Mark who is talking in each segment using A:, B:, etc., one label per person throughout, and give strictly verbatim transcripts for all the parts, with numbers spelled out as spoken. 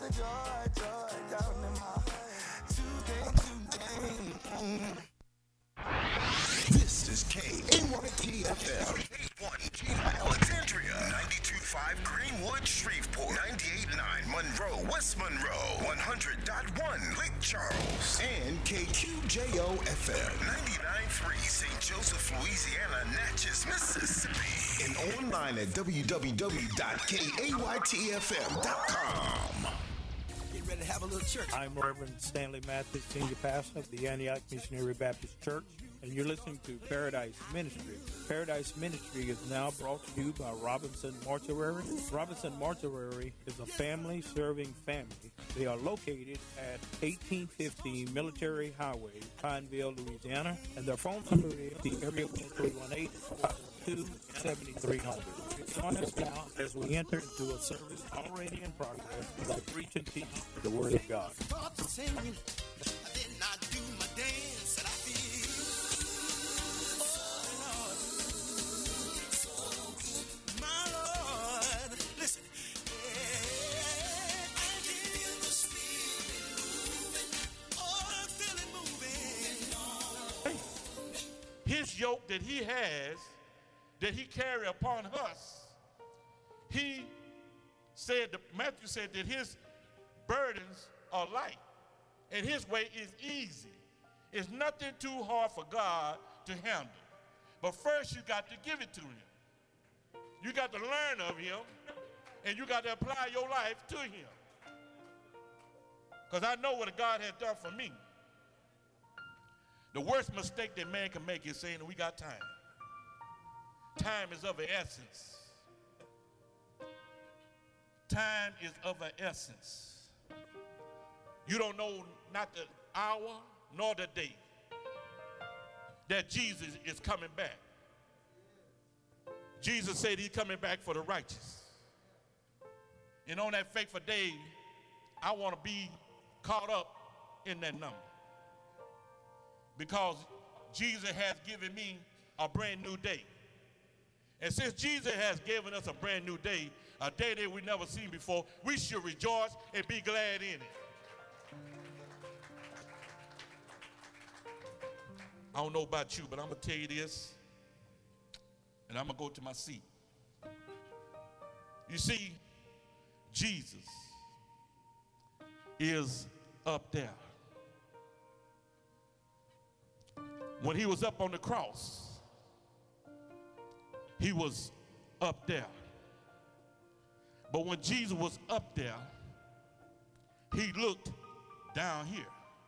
A: the joy, joy down in my today, today.
B: This is K A Y T F M. eight one G Alexandria. ninety-two point five Greenwood, Shreveport. ninety-eight point nine Monroe, West Monroe. one hundred point one Lake Charles. And K Q J O F M. ninety-nine point three Saint Joseph, Louisiana, Natchez, Mississippi. And online at w w w dot k a y t f m dot com.
A: Get ready to have a little church.
C: I'm Reverend Stanley Mathis, Senior Pastor of the Antioch Missionary Baptist Church, and you're listening to Paradise Ministry. Paradise Ministry is now brought to you by Robinson Mortuary. Robinson Mortuary is a family-serving family. They are located at eighteen fifty Military Highway, Pineville, Louisiana, and their phone number is the area three one eight, five two, seven three zero zero. Join us now as we enter into a service already in progress by preach and teach the Word of God.
A: Start singing. Then I do my dance and I feel, oh Lord, my Lord. Listen, yeah, I feel the spirit moving. Oh, I feel it moving.
D: His yoke that he has, that he carry upon us, he said, Matthew said that his burdens are light and his way is easy. It's nothing too hard for God to handle. But first you got to give it to him. You got to learn of him and you got to apply your life to him. Because I know what God has done for me. The worst mistake that man can make is saying that we got time. Time is of an essence. Time is of an essence. You don't know not the hour nor the day that Jesus is coming back. Jesus said he's coming back for the righteous. And on that fateful day, I want to be caught up in that number. Because Jesus has given me a brand new day. And since Jesus has given us a brand new day, a day that we never seen before, we should rejoice and be glad in it. I don't know about you, but I'm going to tell you this, and I'm going to go to my seat. You see, Jesus is up there. When he was up on the cross, he was up there. But when Jesus was up there, he looked down here.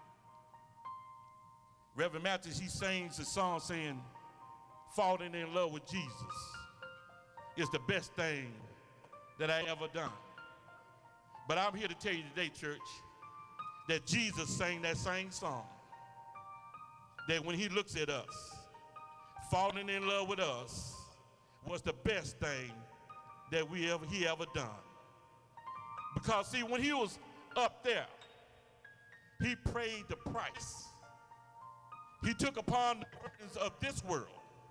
D: Reverend Matthews, he sings a song saying, falling in love with Jesus is the best thing that I ever done. But I'm here to tell you today, church, that Jesus sang that same song. That when he looks at us, falling in love with us was the best thing that we ever he ever done. Because see, when he was up there, he paid the price. He took upon the burdens of this world.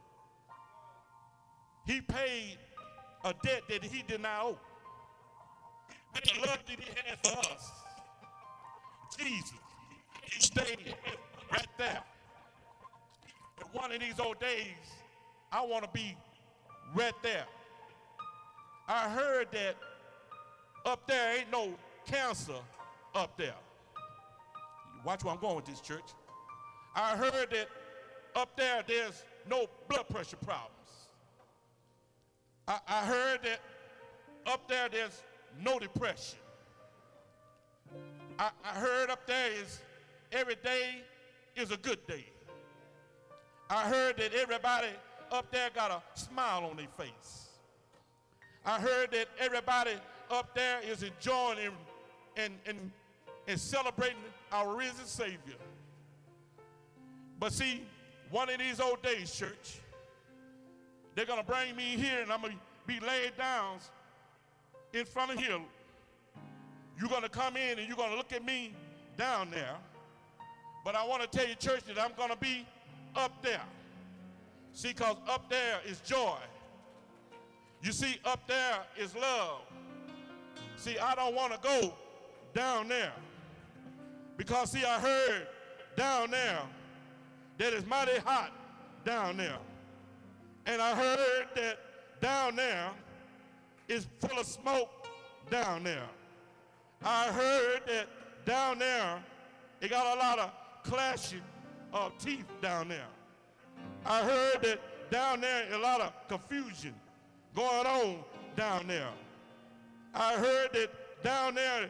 D: He paid a debt that he did not owe. But the love that he had for us, Jesus, he stayed right there. And one of these old days, I want to be right there. I heard that up there ain't no cancer up there. Watch where I'm going with this, church. I heard that up there there's no blood pressure problems. I, I heard that up there there's no depression. I, I heard up there is every day is a good day. I heard that everybody up there got a smile on their face. I heard that everybody up there is enjoying and, and, and, and celebrating our risen Savior. But see, one of these old days, church, they're going to bring me here and I'm going to be laid down in front of him. You're going to come in and you're going to look at me down there. But I want to tell you, church, that I'm going to be up there. See, because up there is joy. You see, up there is love. See, I don't want to go down there. Because, see, I heard down there that it's mighty hot down there. And I heard that down there is full of smoke down there. I heard that down there it got a lot of clashing of teeth down there. I heard that down there a lot of confusion going on down there. I heard that down there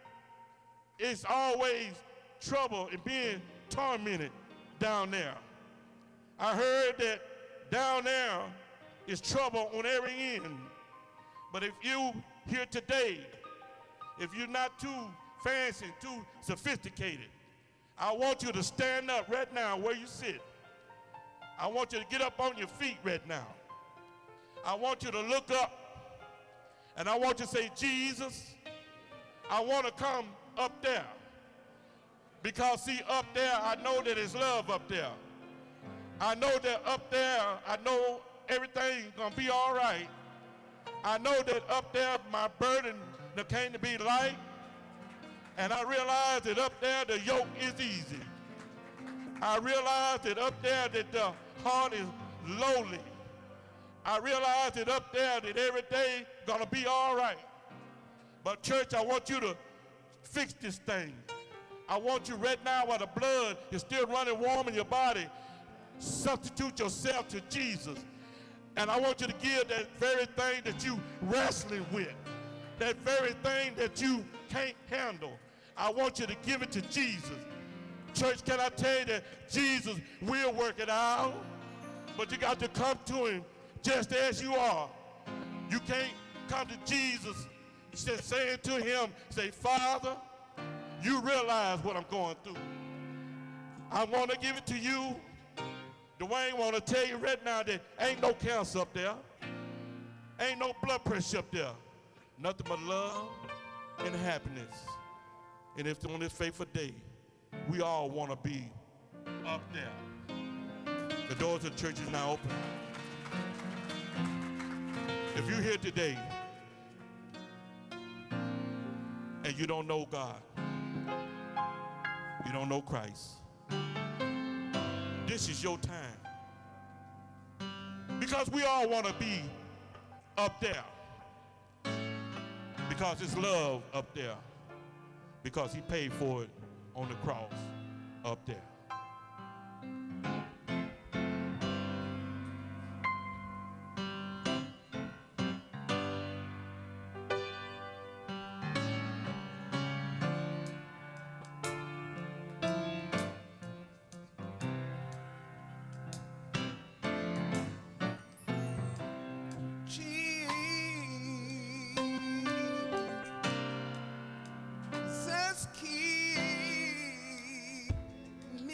D: it's always trouble and being tormented down there. I heard that down there is trouble on every end. But if you here today, if you're not too fancy, too sophisticated, I want you to stand up right now where you sit. I want you to get up on your feet right now. I want you to look up and I want you to say, Jesus, I want to come up there. Because see, up there, I know that it's love up there. I know that up there, I know everything's going to be all right. I know that up there, my burden that came to be light. And I realize that up there, the yoke is easy. I realize that up there, that the heart is lowly. I realize that up there, that every day going to be all right. But church, I want you to fix this thing. I want you right now while the blood is still running warm in your body, substitute yourself to Jesus. And I want you to give that very thing that you wrestling with, that very thing that you can't handle. I want you to give it to Jesus. Church, can I tell you that Jesus will work it out? But you got to come to him just as you are. You can't come to Jesus just saying to him, say, Father, you realize what I'm going through. I want to give it to you. Dwayne want to tell you right now that ain't no cancer up there. Ain't no blood pressure up there. Nothing but love and happiness. And if on this faithful day, we all want to be up there. The doors of the church is now open. If you're here today and you don't know God, you don't know Christ, this is your time. Because we all want to be up there. Because it's love up there. Because he paid for it on the cross up there.
A: Jesus, keep me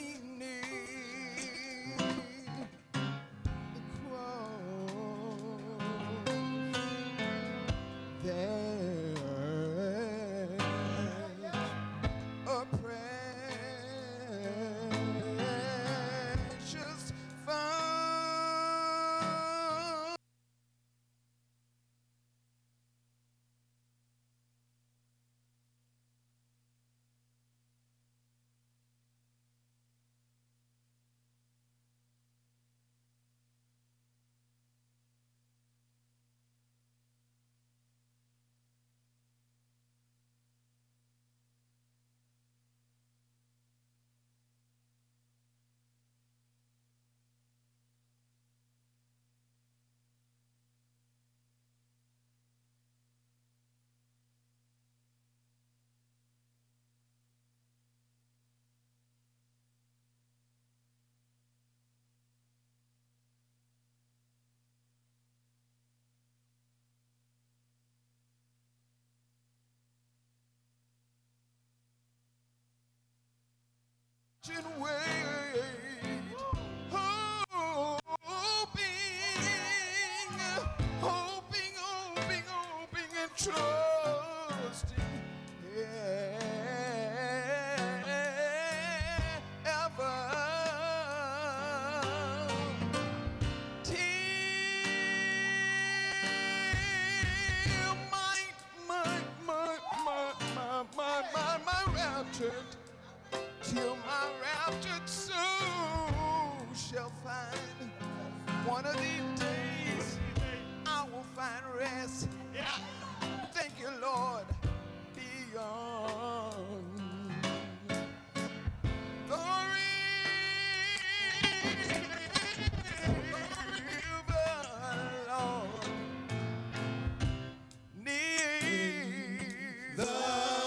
A: raptured, till my raptured soul shall find. One of these days I will find rest. Thank you, Lord, beyond the river, Lord, near the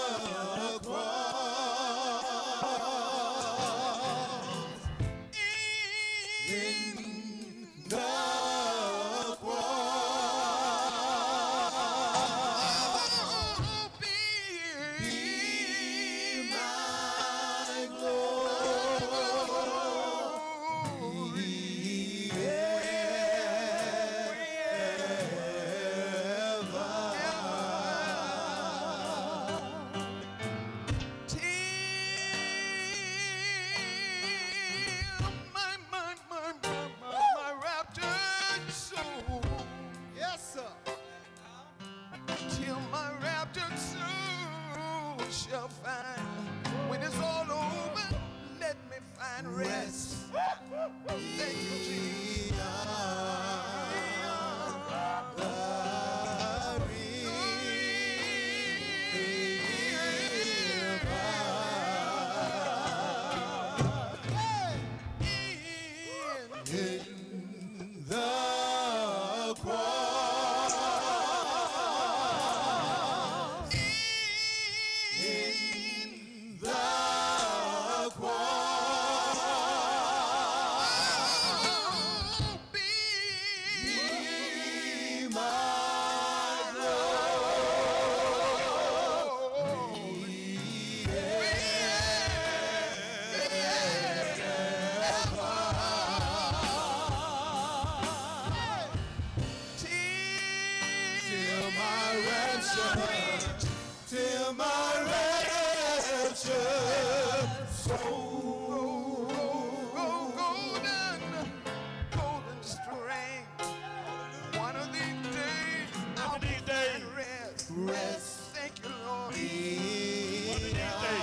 A: shall find. When it's all over, let me find rest. Thank you, Jesus. Till my rapture soul, golden, golden string. One of these days,
D: One of these days.
A: rest, rest. Thank you, Lord.
D: One of these days.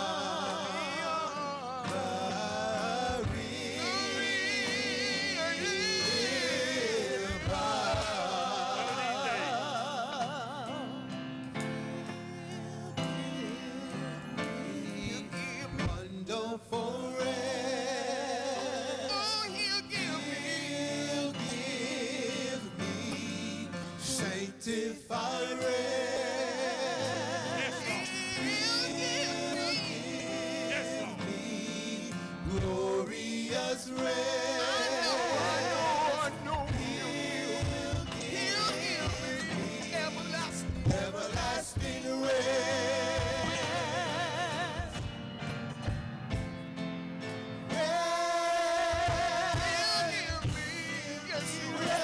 A: Sanctified rest. He'll give me,
D: Yes, Lord.
A: glorious rest. I know, I know, I know He'll He'll give me everlasting, everlasting rest. He'll give me, yes, He will.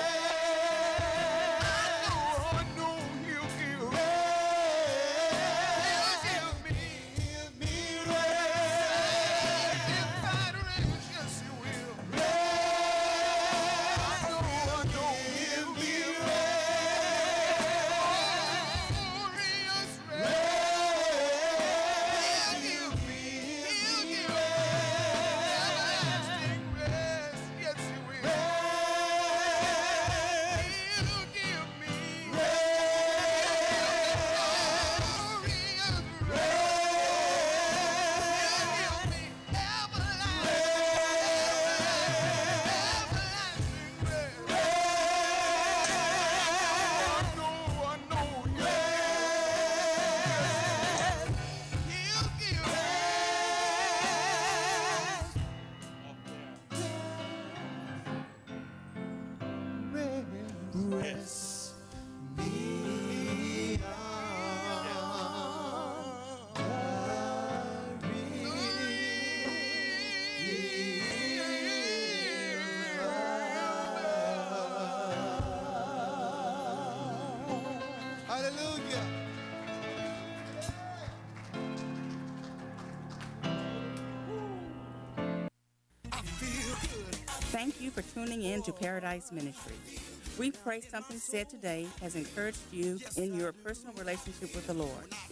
A: Rest Hallelujah. I feel good.
E: Thank you for tuning in to Paradise Ministry. We pray something said today has encouraged you in your personal relationship with the Lord.